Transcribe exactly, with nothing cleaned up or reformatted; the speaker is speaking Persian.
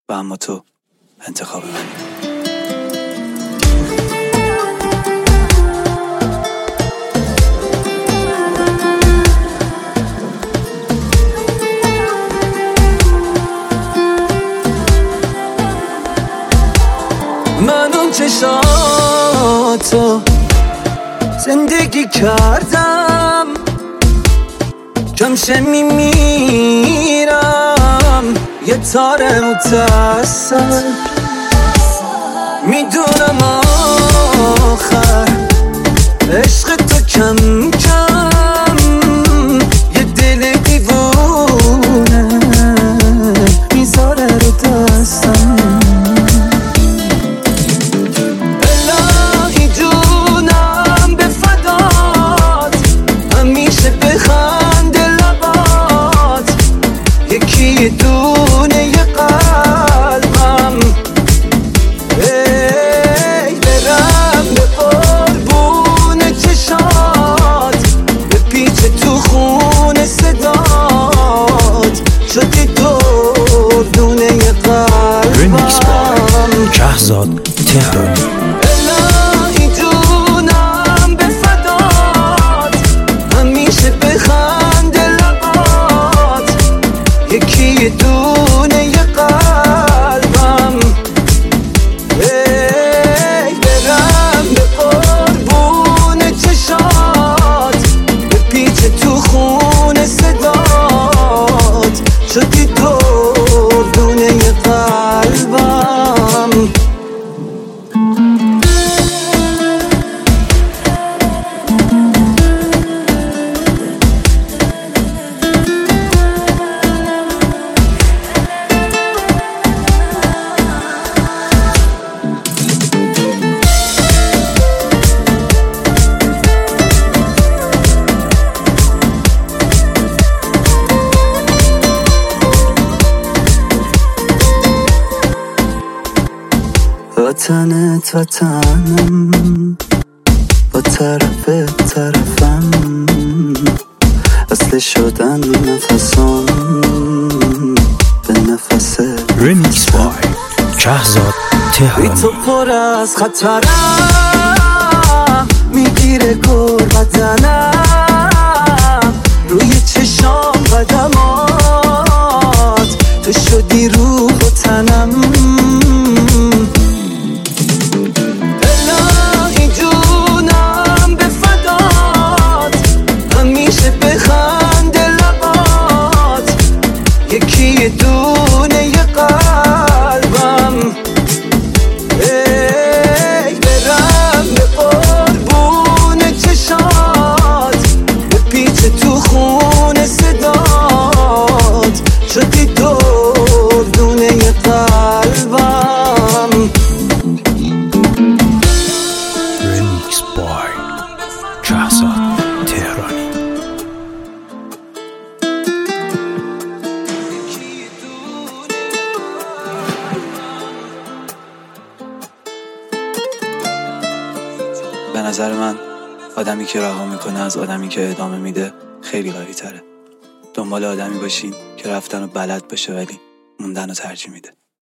و اما تو انتخاب منی. من اون چشاتو زندگی کردم، جمشه میمیرم یه تار متصل. میدونم آخر عشق تو کم کم یه دل دیوونه میذاره رو دستم. یه دونه یه قلبم ای برم به قربون چشات، به پیچ تو خون صدات، شدی دردونه یه قلبم. شهزاد تهرانی. الهی جونم به فدات، همیشه بخند لبات، یکی یه دونه یه قلبم ای برم به قربون چشات، به پیچ تو خون صدات، شدی دردونه یه قلبم. وطنت وطنم، با طرف طرفم، اصل شدن نفسم به نفس ریمیکس بای شهزاد تهرانی. بی تو پر از خطرم، میگیره گر بدنم، روی چشام قدمات، تو شدی روح و تنم. یه دونه یه قلبم ای برم به قربون چشات، به پیچ تو خون صدات، شدی دردونه یه قلبم. ریمیکس بای شهزاد تهرانی. به نظر من آدمی که رها میکنه از آدمی که ادامه میده خیلی قوی تره. دنبال آدمی باشین که رفتن رو بلد باشه ولی موندن رو ترجیح میده.